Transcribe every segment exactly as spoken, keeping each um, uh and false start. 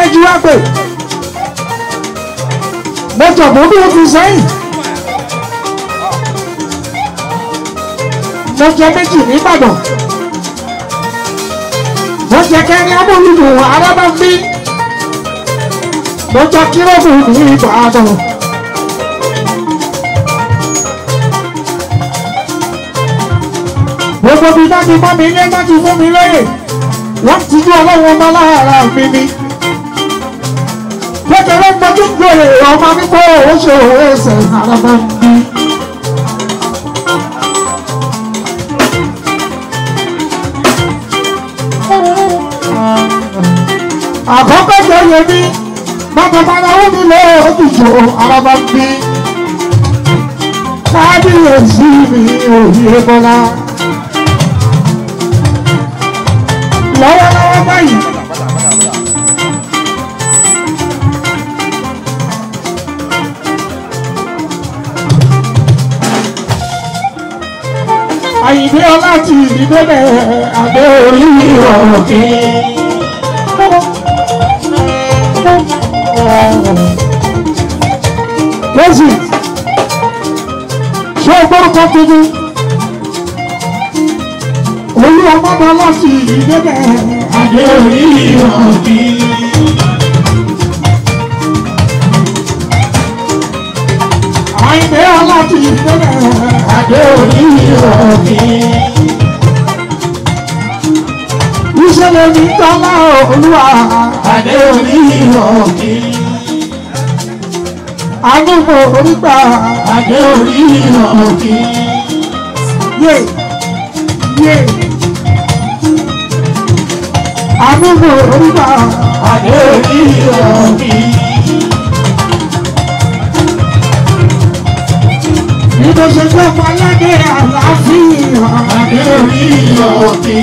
méjì wá pè mo jọ̀bọ̀ bí o fi sẹ́yìn mo jẹ méjì nìbàdàn mo jẹ kẹrin amóhùnmù arábàmbí mo jẹ kírọ́bù ní ìbàdàn. gbogbo bí dájú bá mi lé dájú fún mi lóye wọ́n ti ní ọlọ́run ọmọ lára mi ni. kékeré gbọ́dọ̀ gbòòrè ọmọ nígbà owó ṣe òwe ẹsẹ̀ arábàmbí. àkọ́kọ́ jẹ́ yẹmí bàtàbàtà ó mi lé ojúṣe arábàmbí. kábíyèsí mi òye bọ́lá. lọ́wọ́lọ́wọ́ báyìí àyìnbí ọlá ti ìdíbẹ̀rẹ̀ àbẹ́ orí ọ̀kẹ́ lẹ́sì ṣé ọgbọ́rùkọ́ tuntun olú ọmọdé láti ìdíbẹ̀ àbẹ́ orí ọ̀kẹ́ àyìnbí ọlá ti ìdíbẹ̀ àbẹ́ orí ọ̀kẹ́ ìṣẹ̀lẹ̀ ní tọ́lá olúwa àbẹ́ orí ọ̀kẹ́ àdúgbò orígbà àbẹ́ orí ọ̀kẹ́ yé yé àdúgbò orígbà àbẹ́ orí ọ̀kẹ́ nítorí pé ọmọlẹ́dẹ̀ àlàáfíà àbẹ́ orí ọ̀kẹ́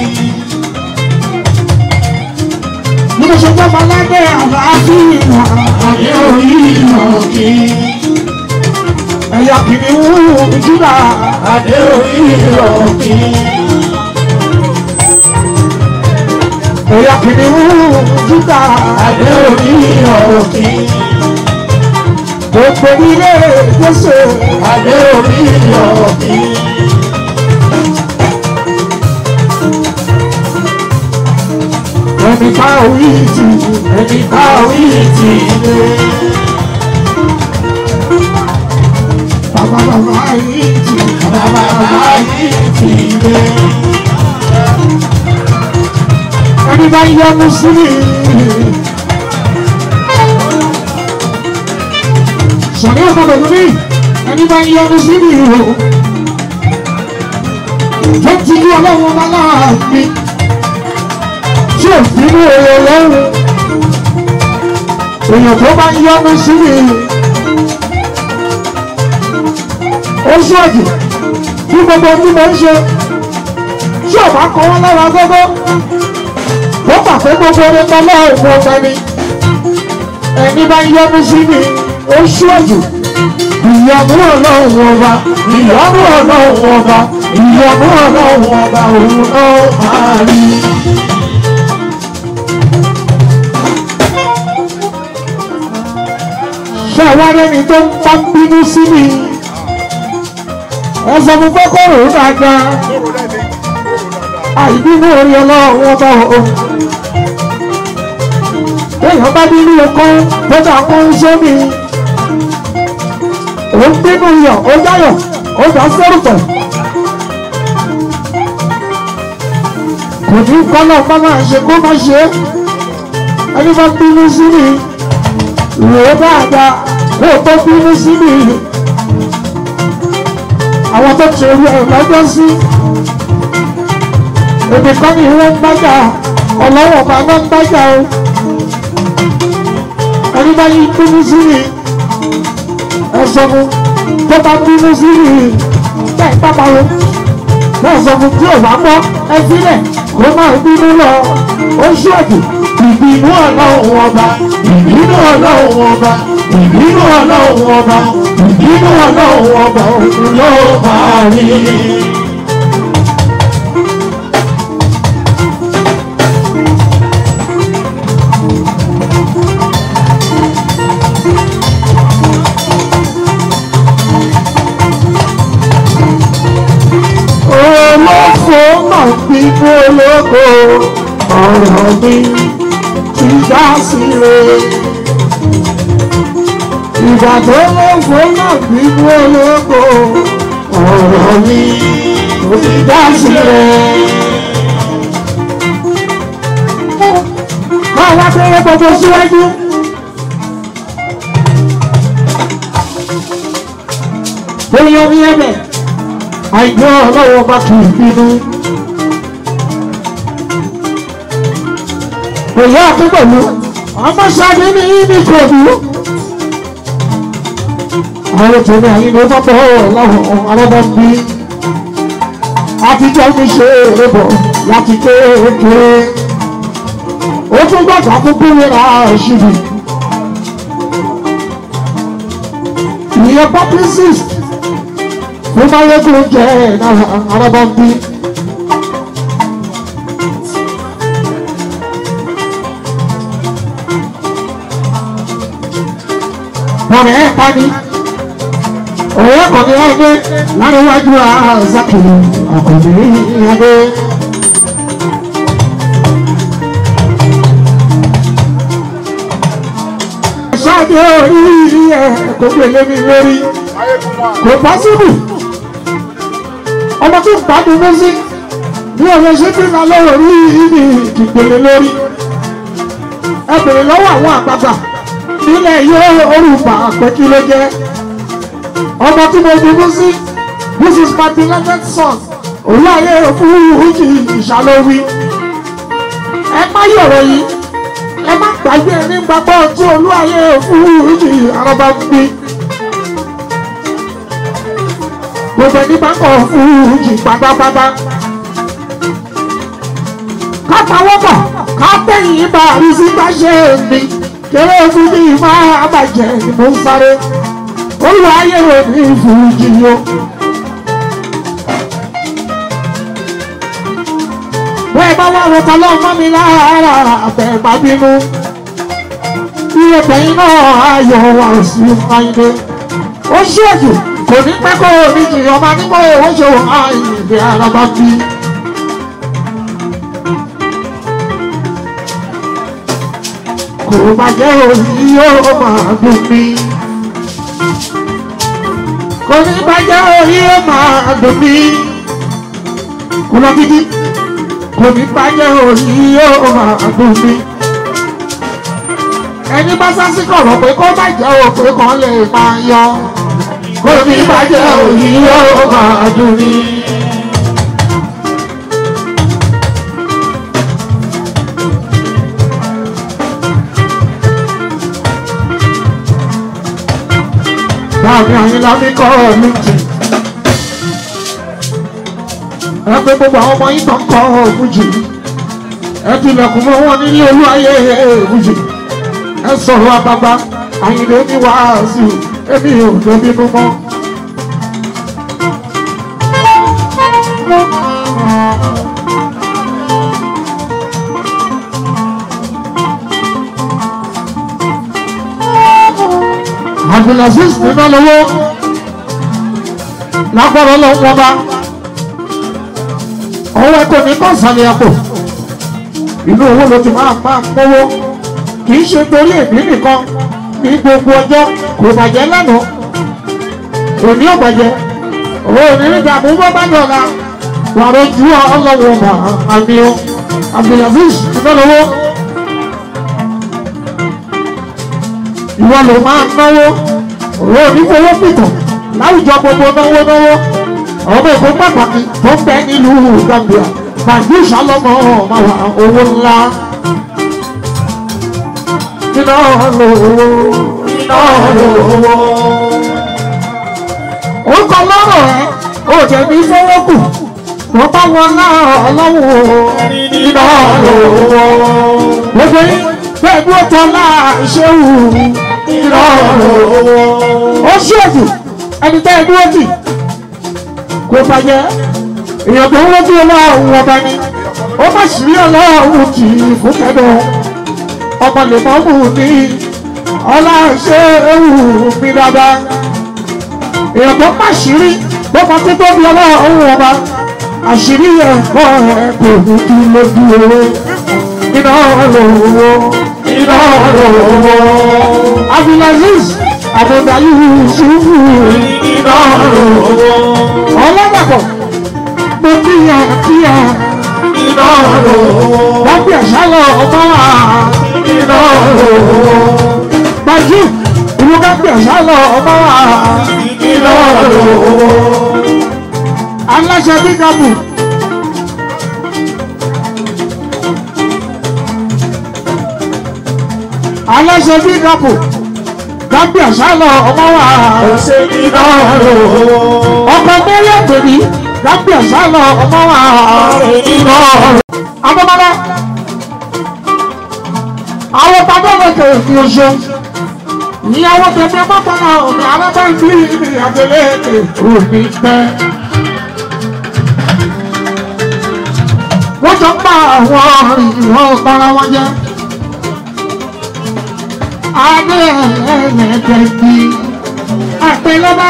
nítorí pé ọmọlẹ́dẹ̀ àlàáfíà àbẹ́ orí ọ̀kẹ́ ẹ̀yà kìnìún Júdà àbẹ́ orí ọ̀kẹ́ ẹ̀yà kìnìún Júdà àbẹ́ orí ọ̀kẹ́ gbogbo ilé Jésù àbẹ́ orí ọ̀kẹ́. ẹni bá orí ti ẹni bá orí ti lé. bàbá bàbá yìí ti bàbá bàbá yìí ti lé. ẹni bá yọnu sí mi. sọ̀rí ọ̀gbọ̀dọ̀ lórí ẹni bá yọnu sí mi o. tó ti ní ọlọ́run ọba láàfin tí ò fi ní èrè lọ́rùn. èèyàn tó bá yọnu sí mi. ó ṣọ́ọ̀jì bí gbogbo tí mo ń ṣe tí ọ̀bá kọ́ wọ́n lára gbogbo ó gbà pé gbogbo orí tọ́lá òun ọ̀gá mi. ẹni bá yọnu sí mi ó ṣọ́ọ̀jù ìyọ̀nù ọlọ́run ọba ìyọ̀nù ọlọ́run ọba ìyọ̀nù ọlọ́run ọba òun náà máa rí. ṣé àwọn ẹni tó ń bá bínú sí mi ẹ sọ fún kókòrò dáadáa àìbínú orí ọlọ́run ọba òun. èèyàn bá bínú ọkọ tó dà kó ń ṣe mi. òun bínú yọ̀ ó dáyọ̀ ó dá sórùpẹ̀. kò ní kọ́nà bá máa ṣe kó má ṣe é. ẹni bá bínú sí mi rò ó dáadáa kó o tó bínú sí mi. àwọn tó ṣe orí ẹ̀ lọ́jọ́ sí. èdè kan ní ìwé ń bájà ọlọ́wọ́ bá ń bájà o. ẹni bá yí bínú sí mi ẹ sọ fún tó bá bínú sí mi bẹ́ẹ̀ pápá o. bẹ́ẹ̀ sọ fún tí ò bá gbọ́ ẹ sílẹ̀ kó máa bínú lọ. ó ṣọ́ọ̀jù ìbínú ọlọ́run ọba ìbínú ọlọ́run ọba ìbínú ọlọ́run ọba ìbínú ọlọ́run ọba òun ló máa rí. olóko ọ̀rọ̀ mi ti já síre. Ìgbà tó lóko náà bínú olóko ọ̀rọ̀ mi ti já síre. Káwá péré gbogbo síwájú. Bóyá ní ẹ̀bẹ̀, àìgbọ́ ọlọ́wọ́ bá kì í bínú. Bóyá àtúbọ̀lú, ọmọ ṣáájú ní ibi kòbí. Àwọn tòun àyìn ló bá bọ́ ọlọ́run alábọ́bí. Àtijọ́ mi ṣe èrè bọ̀ láti kékeré. Ó tún gbọ́dọ̀ fún bíwéra ṣìbì. Ìyẹn publicist fún máyégún jẹ́ arábọ́bí. Wọ́n rẹ̀ pa ní. Òwe kò ní ẹgbẹ́ láríwájú àzákìlì ọkùnrin ẹgbẹ́. Ṣáàdé orí ẹ̀ kò gbèlé mi lórí. Kò pọ́sibù. Ọmọ tó gbádùn mọ́sí ní ọ̀rọ̀ ṣé tí ká lọ́wọ́ rí ìdí ìgbèlè lórí. Ẹ bèrè lọ́wọ́ àwọn àgbàgbà nílẹ̀ yóò orúkọ àpẹ kí ló jẹ́. Ọmọ tí mo dúró sí, this is my beloved son. Òun ayé fún ìhùjì ìṣàlówí. Ẹ má yọ̀rọ̀ yìí. Ẹ má gbàgbé nígbàgbọ́ tí olú ayé fún ìhùjì araba gbé. Gbogbo ẹni bá kọ̀ fún ìhùjì pátápátá. Ká pawọ́pọ̀, ká tẹ̀yìn bá àrísí bá ṣe mi. Kéré fún mi máa bàjẹ́ ni mo ń sáré. Olú ayé rẹ̀ ní ìfújì yó. Bẹ́ẹ̀ bá wà rọ̀ta lọ́wọ́ mọ́ mi lára àbẹ̀ bá bínú. Iye tẹ̀yìn náà ayọ̀ wà sí Ayinde. Ó ṣèjì kò ní pẹ́ kó omi jì ọmọ nígbà owó ṣe wọ́n Ayinde araba bí. Kò bàjẹ́ òyìn yóò máa dùn mí. Kò ní bàjẹ́ òyìn yóò máa dùn mí. Kò lọ gidi. Kò ní bàjẹ́ òyìn yóò máa dùn mí. Ẹni bá sásí kọ̀rọ̀ pé kó bàjẹ́ òpè kan lè máa yọ. Kò ní bàjẹ́ òyìn yóò máa dùn mí. Láàrin àyín lábí kọ́ ọ̀lú jì. Ẹ pé gbogbo àwọn ọmọ yìí tán kọ́ ògùjì. Ẹ tilẹ̀kùn mọ́ wọn nílé olú ayé ògùjì. Ẹ sọ̀rọ̀ àbàbà Àyìndé ní wàásù èmi ò tó bínú mọ́. Abdulaziz nínú lówó lágbára lọ́wọ́ bá ọwọ́ ẹ̀kọ́ ní kọ́sàlẹ̀ àpò inú owó ló ti máa máa mówó kì í ṣe torí èmi nìkan ní gbogbo ọjọ́ kò bàjẹ́ lánàá òní ò bàjẹ́ owó onírìnjà mú bọ́ bá dọ̀la wà lójú ọlọ́wọ́ ọba àmì o Abdulaziz nínú lówó ìwọ ló máa náwó òwe onífowó pìtàn láwùjọ gbogbo náwó náwó ọmọ èkó pàtàkì tó ń bẹ nílùú Gambia màgbé ìṣàlọ́mọ máa wà owó ńlá iná lówó iná lówó. ó kọ lọ́rọ̀ ẹ̀ ó jẹ̀bi fowó kù wọ́n bá wọn náà ọlọ́wọ́ iná lówó. gbogbo yín bẹ́ẹ̀ bí ó tọ́ láà ṣé wù ó ṣèjì ẹni tẹ́ ẹdúró jì kò bàjẹ́ èèyàn tó ń lójú ọlọ́run ọba ni ó má sì rí ọlọ́run kì í fún kẹ́dọ̀ ọmọ lè mọ́ mú ní ọlá ṣé ewu mi dáadáa èèyàn tó má sì rí bọ́mọ tó tóbi ọlọ́run ọba àṣírí ẹ̀kọ́ ẹ̀ kò ní kí lójú owó iná lówó iná lówó Abdulaziz Abdulayi Yusufu iná lówó ọlọ́dàpọ̀ mo kíyà kíyà iná lówó wọ́n bí ẹ̀ṣá lọ ọmọ wa iná lówó gbajú ìlú ká bí ẹ̀ṣá lọ ọmọ wa iná lówó aláṣẹ bí kábù. aláṣẹ bí kábù kábí àṣálọ ọmọ wa ṣe iná lówó ọkọ mẹ́lẹ̀ tèmi kábí àṣálọ ọmọ wa iná lówó. abọ́mọdé àwọn bàbá lókè fi oṣù ìyàwó tẹ̀mí mọ́tàlá òní alábàágbé ní àgbélé òní pẹ́. wọ́n jọ pa àwọn ìwọ̀n para wọn jẹ́. adé ẹ̀ẹ́dẹ̀gbẹ̀ bí àpẹlọ́bá.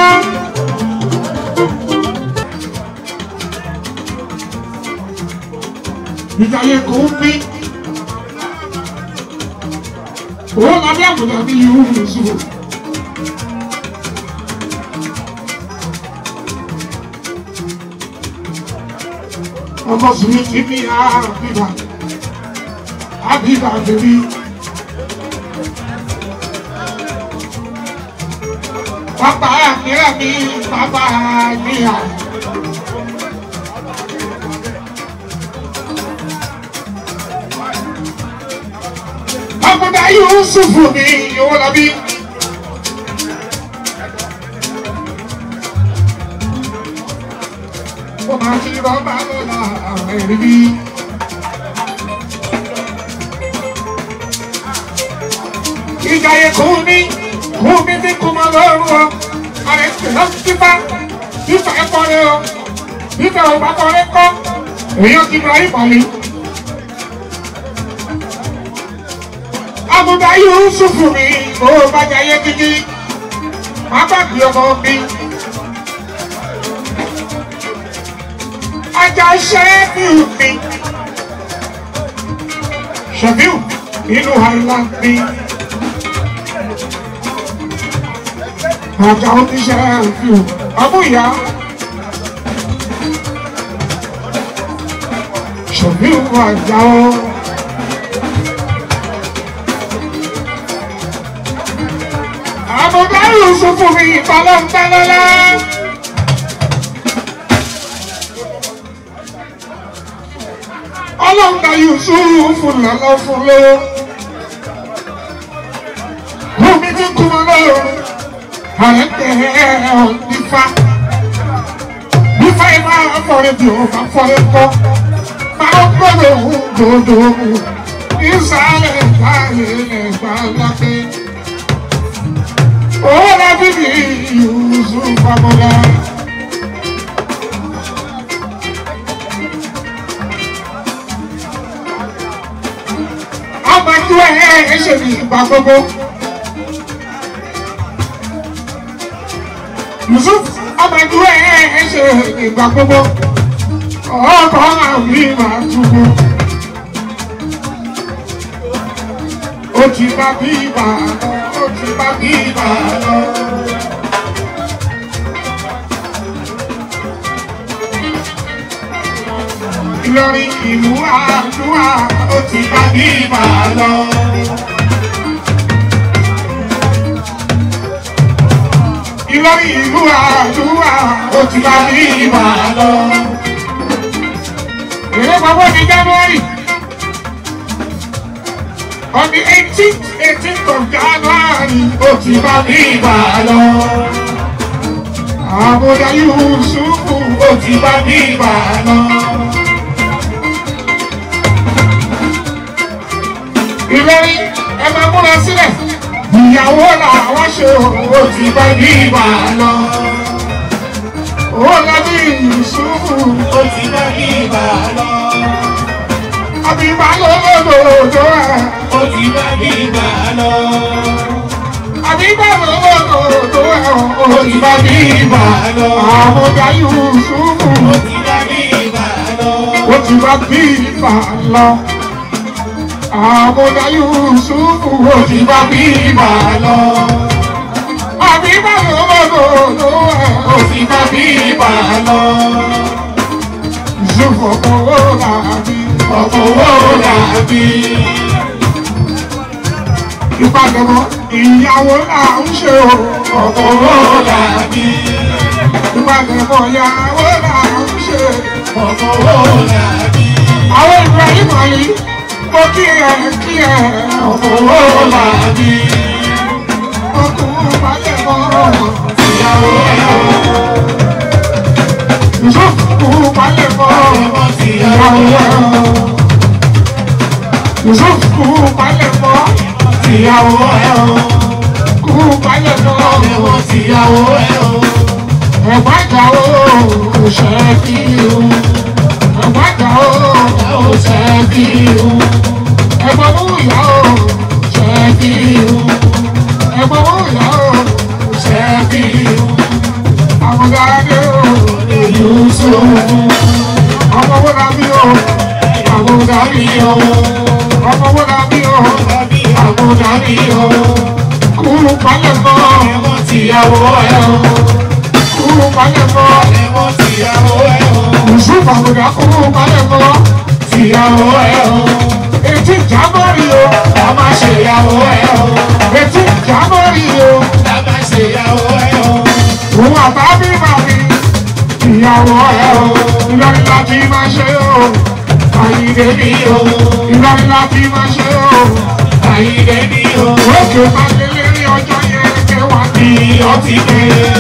ìjàyè kò ń bí. òun lọ bí àbùdá bí irú ìṣòro. ọmọ sùnmí kí ní àbíbà àbíbà bèbí. bàbá mìíràn mi bàbá níyà. àbúdá Yusufu mi yóò lọ bí. ó máa ti rọ́bà lọ́la àwọn èrè bí. ìjàyè kò ní kò ní ní kò máa lọ́rùn ọ. àrẹ tẹ̀lé fífa fífa ẹ̀kọ́ rẹ ọ. fífa ọba kọ́ rẹ kọ́. èèyàn ti bọ̀ ìbàlẹ̀. àbúdá Yusufu mi ó bá jayé kíkí. má bàbí ọmọ mi. ajá ṣẹ́fíù mi ṣẹ́fíù inú Highland mi ajá oníṣẹ́fíù ọmú ìyá ṣẹ́fíù ajá o àbúdá Yusufu mi ìbálẹ̀ ń tẹ́lẹ́lẹ́. ọlọ́gbà Yusufu lọ́lọ́ fún lówó omi tí kú mọ́ lọ́rùn ààrẹ tẹ̀ ọ́ nífa nífa ìmọ̀ àfọ̀rẹ́ bí o bá fọ́rẹ́ kọ́ máa ń gbọ́dọ̀ òun dòdò ìsàlẹ̀ ìgbàlẹ̀ ẹ̀gbà lápẹ́ owó lábí ní Yusufu amọ̀lá. Ọmọdé ẹ̀ ṣe ní ìgbà gbogbo. Yusuf ọmọdé ẹ̀ ṣe ní ìgbà gbogbo. Ọkọ̀ àmì máa túbú. Ó ti bá bí ibà lọ, ó ti bá bí ibà lọ. Ìlọrin ìlú àdúrà ó ti bá bí ibà lọ. Ìlọrin ìlú àdúrà ó ti bá bí ibà lọ. Èrè pàpọ̀ ní January on the eighteenth eighteenth of January ó ti bá bí ibà lọ. Àbúdá Yusufu ó ti bá bí ibà lọ. Ìlọrin ẹ máa múra sílẹ̀ ìyàwó làwọn ṣe ó ti bá bí ibà lọ. Ó lábí Yusufu ó ti bá bí ibà lọ. Àbíbá lọ́lọ́dọ̀dọ̀ ẹ̀ ó ti bá bí ibà lọ. Àbíbá lọ́lọ́dọ̀dọ̀ ẹ̀ ó ti bá bí ibà lọ. Àbúdá Yusufu ó ti bá bí ibà lọ. ti bá bí ibà lọ. Àmúdá Yusufu ó ti bá bí ibà lọ. Àbí bàbá bàbá ló ẹ̀ ó ti bá bí ibà lọ. Yusufu ọkọ̀ owó làbí ọkọ̀ owó làbí. Ìpàdánù ìyàwó là ń ṣe o ọkọ̀ owó làbí. Ìpàdánù ìyàwó là ń ṣe ọkọ̀ owó làbí. Àwọn Ibrahim Ali mo kí ẹ kí ẹ ọkọ̀ owó làbí. Ọkùnrin balẹ̀ mọ́ ìyàwó ẹ̀ o. Yusufu balẹ̀ mọ́ ìyàwó ẹ̀ o. Yusufu balẹ̀ mọ́ ìyàwó ẹ̀ o. Kú balẹ̀ mọ́ ìyàwó ẹ̀ o. Ẹ̀gbọ́n ìjà o ṣe kí o. Ẹ̀gbọ́n ìjà o ṣe kí o. Ẹ̀gbọ́n mú ìyá o ṣe kí o. Ẹ̀gbọ́n mú ìyá o ṣe kí o. Àmúdáde o Yusufu. Ọmọ wo la bí o? Àmúdáde o. Ọmọ wo la bí o? Àmúdáde o. Kú balẹ̀ mọ́ ìyàwó ẹ̀ o. Kúrú balẹ̀ mọ́ ẹ̀wọ̀n tìyàwó ẹ̀ o. Yusufu àbùdá kúrú balẹ̀ mọ́ tìyàwó ẹ̀ o. Etí jábọ̀rì o, a máa ṣe ìyàwó ẹ̀ o. Etí jábọ̀rì o, a máa ṣe ìyàwó ẹ̀ o. Òun àbábí bàbí ìyàwó ẹ̀ o. Ìlọrin láti máa ṣe o. Àyìnlé ní o. Ìlọrin láti máa ṣe o. Àyìnlé ní o. Òkè máa lé lérí ọjọ́ yẹn kẹwàá ní ọtí dé.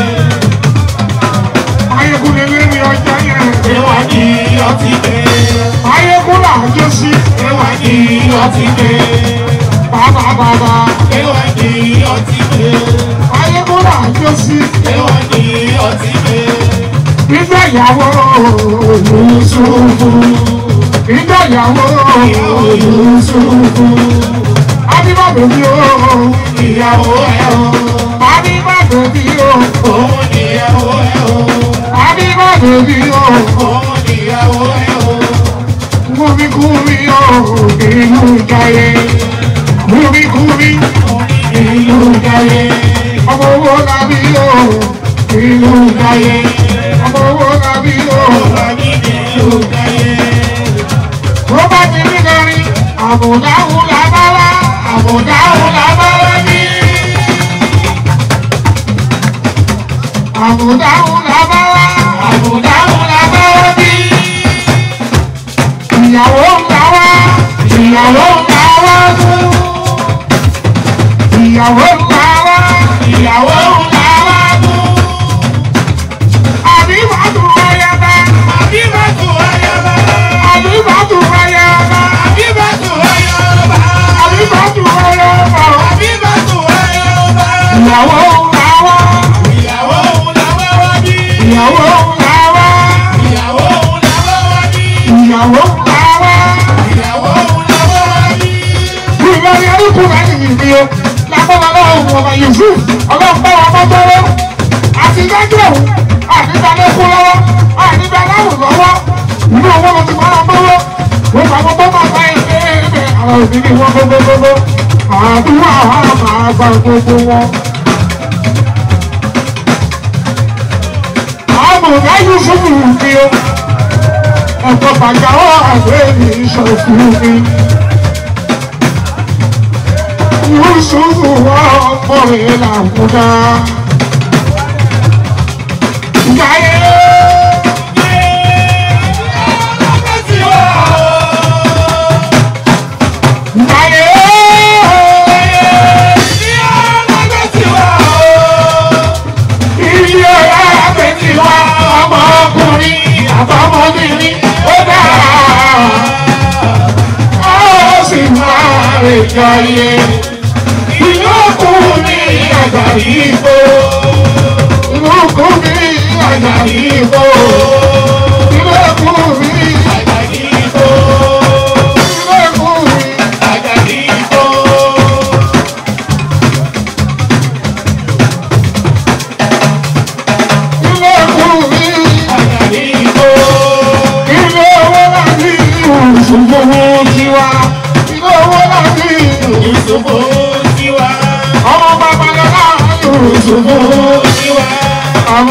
Ayékúnlé lérí ọjọ́ yẹn. Ẹwà ní ọtí dé. Ayékúnlé àjọ sí. Ẹwà ní ọtí dé. Bàbá bàbá. Ẹwà ní ọtí dé. Ayékúnlé àjọ sí. Ẹwà ní ọtí dé. Nígbà ìyàwó Yusufu. Nígbà ìyàwó Yusufu. Adébá bèbí o. Ìyàwó ẹ̀ o. Adébá bèbí o. Òun ni ìyàwó ẹ̀ o. Adébá bèbí o. Òun ni ìyàwó ẹ̀ o. Kúmi kúmi o. Ìlú Jayé. Kúmi kúmi. Ìlú Jayé. Ọmọ owó làbí o. Ìlú Jayé. Ọmọ owó làbí o. Ìlú Jayé. Ó bá ti rí lórí. Àbùdáhùn làbáwá. Àbùdáhùn làbáwá ní. Àbùdáhùn làbáwá. Àbùdáhùn làbáwá ní. Ìyàwó ńlá wá. Ìyàwó ńlá wá fún. Ìyàwó ńlá wá. Ìyàwó ńlá wá fún. Àbíbàtú ayaba. Àbíbàtú ayaba. Àbíbàtú ayaba. Àbíbàtú ayaba. Àbíbàtú ayaba. Àbíbàtú ayaba. Ìyàwó ńlá wá. Ìyàwó ńlá wá wá bí. Ìyàwó ńlá wá. Ìyàwó ńlá wá wá bí. Ìyàwó ńlá wá. Ìyàwó ńlá wá wá bí. Ìlọrin arúgbó láti yìnbí o. Lágbọ́dọ̀ lọ́wọ́ ọmọ Yusuf. Ọlọ́run bá wa mọ́tò rẹ̀. Àti dájú òun. Àdìgbà lẹ́kún lọ́wọ́. Àdìgbà láwùn lọ́wọ́. Inú owó ló ti máa mọ́wọ́. Wọ́n bá wọn bọ́ máa bá ẹgbẹ́ ẹgbẹ́. Àwọn òbí ni wọ́n gbogbogbò. Àdúrà wa máa gba gbogbo wọn. Àmọ̀dá Yusuf fi o. Ẹ̀kọ́ bàjáwọ́ àgbẹ̀ mi ṣòfin mi. Yusuf wá ọmọ rẹ̀ làkúdá. Jayé. Jayé. Ilé ọ̀la àbẹ̀tì wa ọmọkùnrin àbọ̀mọbìnrin ó dára. Ó sì máa rè jọyè. Inú ọkùnrin àgbà yìí kó. Inú ọkùnrin àgbà yìí kó. Inú ọkùnrin àgbà yìí kó. Inú ọkùnrin àgbà yìí kó. Inú ọkùnrin àgbà yìí kó. Inú owó láti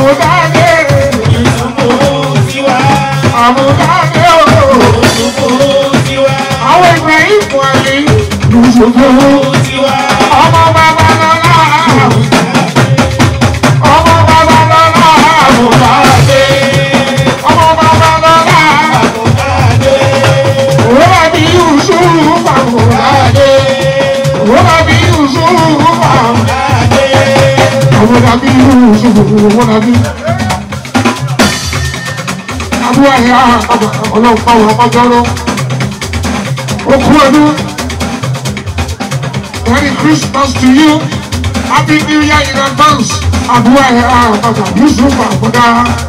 àmúdáde Yusufu tiwa. àmúdáde o Yusufu tiwa. àwọn ìgbà ìfọ̀ ẹ̀mí Yusufu Tiwa. ọmọ bàbá lọ́la ọmọ bàbá lọ́la àmúdáde ọmọ bàbá lọ́la Àmúdáde. òwúrọ̀ bí Yusufu àmúdáde òwúrọ̀ bí Yusufu àmúdáde òwúrọ̀ bí Yusufu òwúrọ̀ bí. Àbúrò ẹ̀yà ọlọ́run pàwọ̀ ọjọ́rọ́ okú ọdún. Merry Christmas to you. Happy New Year in advance. Àbúrò ẹ̀yà ọjọ́ Yusuf àbúdá.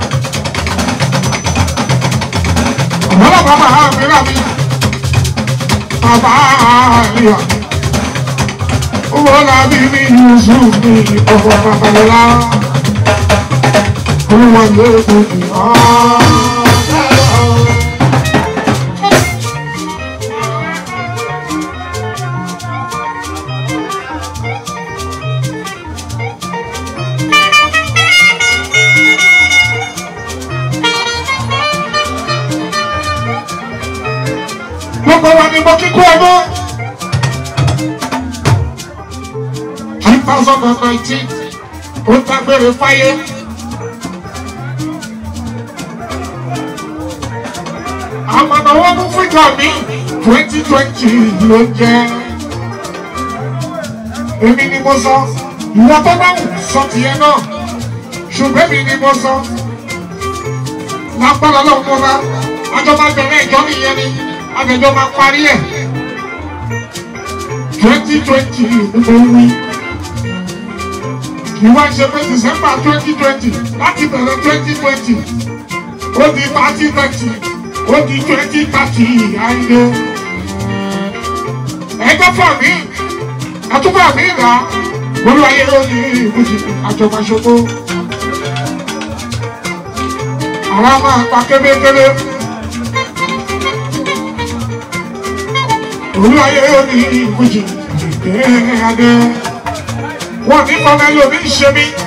Ọ̀bọ̀lá bàbá mi rà mí. Bàbá àríyá. Owó làbí mi Yusuf ní ọ̀pọ̀ babalọ́lá. Olúwa lè kú ní ọ́. Gbogbo wa ni mo kíkú ọdún. two thousand nineteen ó dágbére fáyé. Àmàna wọn mú fíjọ mi twenty twenty ló jẹ́. Èmi ni mo sọ, ìwọ tó bá wù sọ tìyẹn náà. Ṣùgbọ́n èmi ni mo sọ. Lápá lọ́lọ́ mo bá, àjọ máa bẹ̀rẹ̀ ìjọ nìyẹn ni. Àgbẹ̀jọ́ máa parí ẹ̀. twenty twenty ni mo wí. Ìwọ ṣe pé December twenty twenty láti bẹ̀rẹ̀ twenty twenty. Ó di thirty thirty. Ó di twenty thirty ayé. Ẹgbẹ́ fún mi. Ẹtúbọ̀ mi rà. Olúwayé ló ní ìbùjì àjọmọ̀ṣogbo. Àwọn máa pa kébékébé. Olúwayé ló ní ìbùjì ìgbéradé. Wọ́n ní kọ́mẹ́ lómi ń ṣe mí.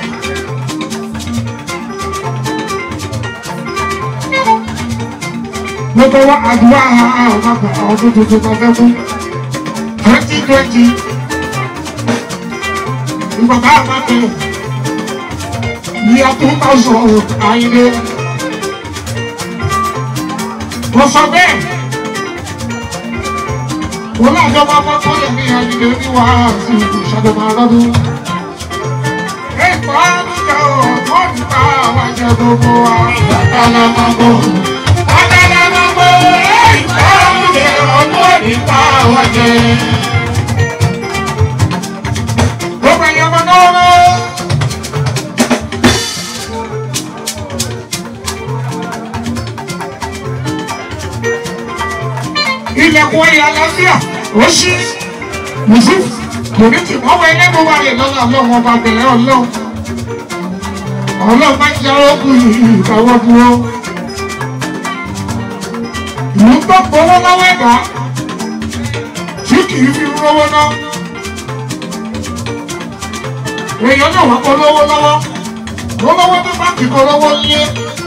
Gbogbo wa àdúrà àgbàgbà ọdún tuntun kan fẹ́ mú. twenty twenty. Ìgbàgbà àgbàgbà ní two thousand àìlè. Mo sọ bẹ́ẹ̀. Wọ́n lájọ máa mọ́ tó lè ní àìlè ní wàhálà ìṣàjọ máa lọ́dún. Ẹ̀kọ́ àdúgbò ọ̀tọ́ nípa àwọn ẹ̀jẹ̀ gbogbo wa. Ìgbàgbà la máa bọ̀. Ọ̀dàlà máa bọ̀. Ẹ̀kọ́ àdúgbò ọ̀tọ́ nípa àwọn ẹ̀jẹ̀. Gbogbo ẹ̀yẹ ọmọ náà lọ. Ilẹ̀kùn ẹ̀yà àlàáfíà ó ṣí. Yusuf kò ní tì mọ́wọ́ ẹlẹ́gbọ̀n wa lè lọ́nà ọlọ́run ọba bẹ̀rẹ̀ ọlọ́run. Ọlọ́run máa ń jẹ́ ọkùnrin ìgbàwọ́ dúró. Ìlú tó gbowó lọ́wọ́ ẹ̀dá tí kì í fi rówó ná. Èèyàn náà wá kó lówó lọ́wọ́. Lọ́wọ́ tó bá kì í kó lówó lé.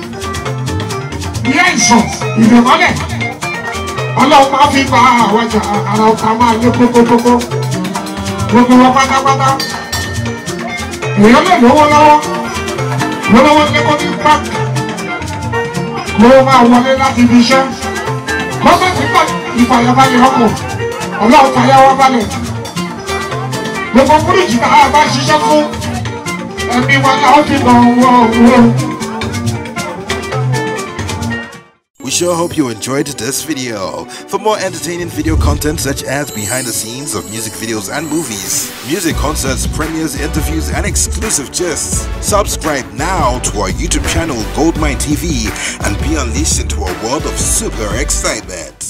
Bí àìsàn ìdèmọ́lẹ̀. Ọlọ́run máa fi gba àwọn ọjà ara ọ̀tá máa lé kókókókó. Gbogbo wọn pátápátá. Èèyàn lè lówó lọ́wọ́. Lọ́wọ́ lẹ́kọ́ ní pàkì. Kó máa wọlé láti ibi iṣẹ́. Kọ́sẹ̀ tí kò ìfàyàbalẹ̀ ọkọ̀. Ọlọ́run fàyà wá balẹ̀. Gbogbo fúrìjì náà bá ṣiṣẹ́ fún ẹ̀mí wa náà ó fi lọ wọ owó. We sure hope you enjoyed this video. For more entertaining video content such as behind the scenes of music videos and movies, music concerts, premieres, interviews, and exclusive gists, subscribe now to our YouTube channel Goldmine T V and be unleashed into a world of super excitement.